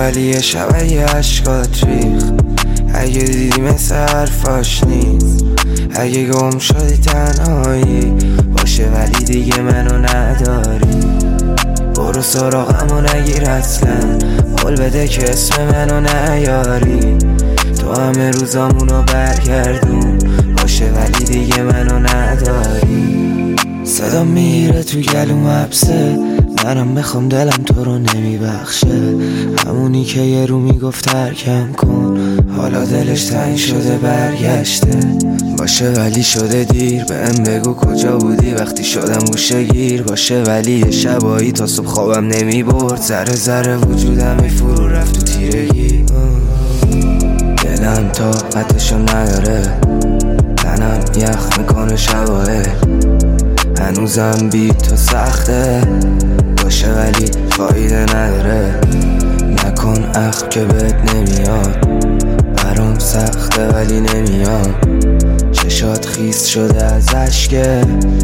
ولی یه شب یه عشقات ریخ. اگه دیدی مثل حرفاش نیست، اگه گم شدی تنهایی باشه ولی دیگه منو نداری. برو سراغمو نگیر اصلا، قول بده که اسم منو نیاری. تو همه روزامونو برگردون باشه ولی دیگه منو نداری. صدا میره تو گلوم حبسه، منم میخوام دلم تو رو نمیبخشه. همونی که یه رو میگفت ترکم کن، حالا دلش تنگ شده برگشته باشه ولی شده دیر. بهم بگو کجا بودی وقتی شدم گوشه گیر باشه ولی یه شبایی تا صبح خوابم نمیبرد. ذره ذره وجودم فرو رفت تو تیرگی. دلم طاقتشو نداره، تنم یخ میکنه شباهه. هنوزم بی تو سخته باشه ولی فایده نداره. نکن اخم که بهت نمیاد، برام سخته ولی نمیام. چشات خیس شده از عشقه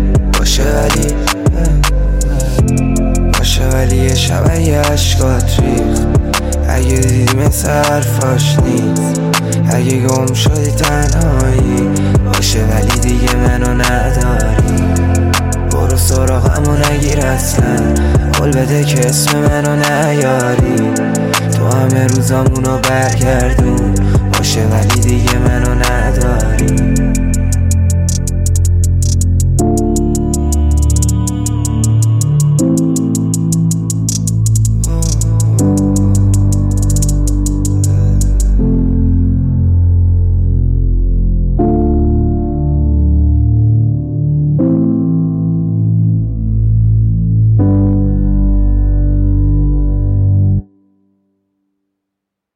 باشه ولی یه شب یه عشقات ریخ. اگه دیدی مثل حرفاش نیست، اگه گم شدی تنهایی باشه ولی دیگه منو نداری. برو سراغمو نگیر اصلا، قول بده که اسم منو نیاری. تو همه روزامونو برگردون باشه ولی دیگه منو نداری.